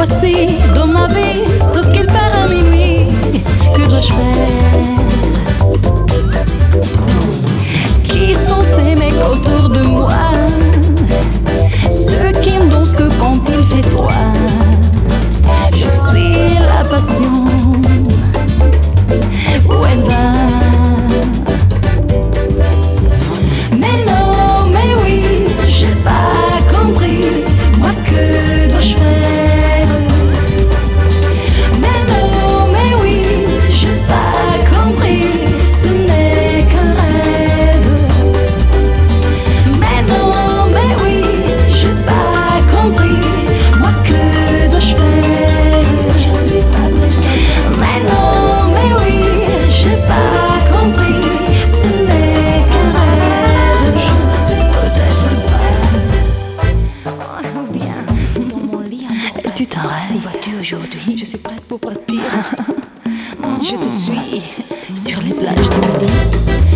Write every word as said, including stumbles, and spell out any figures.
voici dans ma vie, sauf qu'il part à minuit. Que dois-je faire? Qui sont ces mecs autour de moi? Ceux qui ne dansent que quand il fait froid. Je suis la passion. Où elle va? Mais non, mais oui, j'ai pas compris. Moi, que dois-je faire? Mais non, mais oui, j'ai pas compris. Ce n'est qu'un rêve. Mais non, mais oui, j'ai pas compris. Moi, que dois-je faire? Je suis pas prête. Mais non, mais oui, j'ai pas compris. Ce n'est qu'un rêve. Je ne sais peut-être pas. Ou bien dans mon lit. Tu t'en rêves? Où vas-tu aujourd'hui? Je suis prête pour partir. Je te suis sur les plages du Midi.